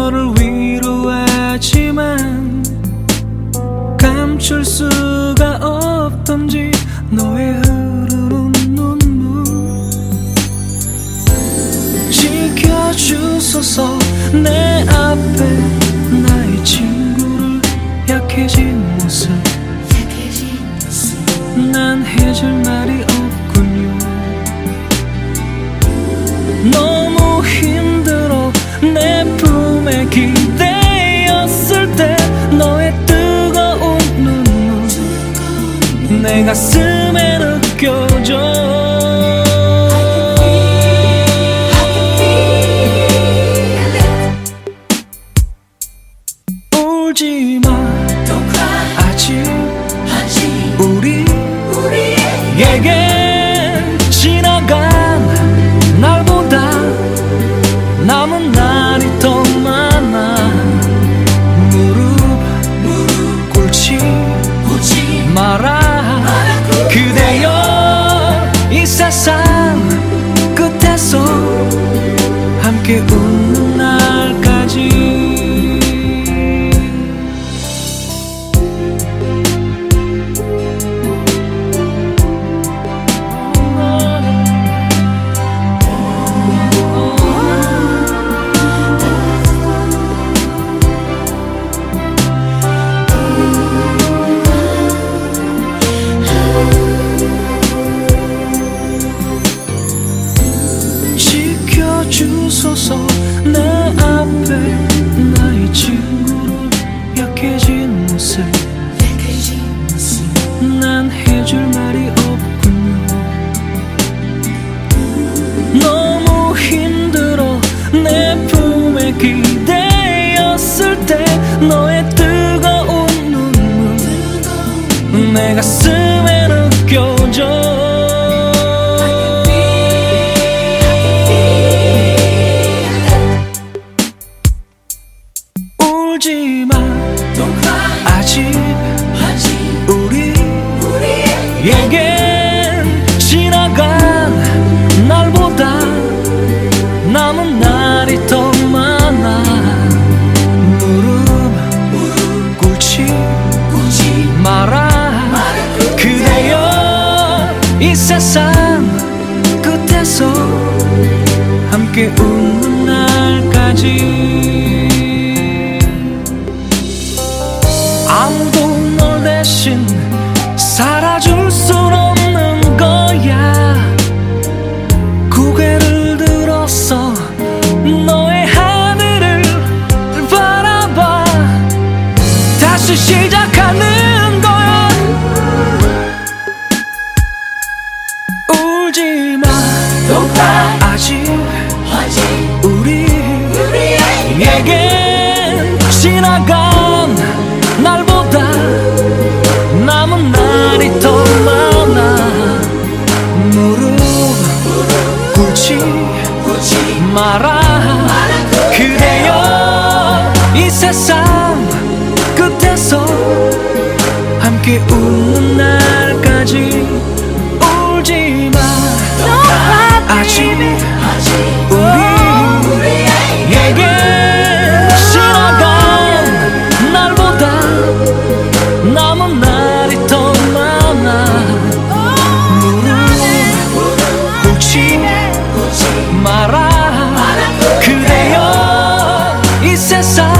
너를 위로하지만 감출 수가 없던지 너의 흐르는 눈물 지켜주소서. 내 앞에 나의 친구를 약해진 모습 난 해줄 말이 없군요. 너무 힘들어 내 품에 기대었을 때 너의 뜨거운 눈물 내 가슴에 느껴져. 울지마 아직 우리에겐 지나간 날보다 남은 날이 더 많아. 무릎 꿇지 마라 그대여. 이 세상 끝에서 함께 웃는 날까지. 주소서. 내 앞에 나의 친구로 약해진 모습 난 해줄 말이 없군요. 너무 힘들어 내 품에 기대었을 때 너의 뜨거운 눈물 내 가슴에 느껴져. 울지마 아직 우리에겐 지나간 날보다 남은 날이 더 많아. 무릎 꿇지 마라 그대여. 이 세상 끝에서 함께 웃는 날까지. 아무도 널 대신 살아줄 순 없는 거야. 고개를 들어서 너의 하늘을 바라봐. 다시 시작하는 거야. 울지마 아직 우리에겐 지나간 날보다 남은 날이 더 많아. 무릎 꿇지 마라 그대여. 이 세상 끝에서 함께 웃는 날까지. 울지마 아직 우리에겐 남은 날이 더 많아. 무릎 꿇지 마라 그대여. 이 세상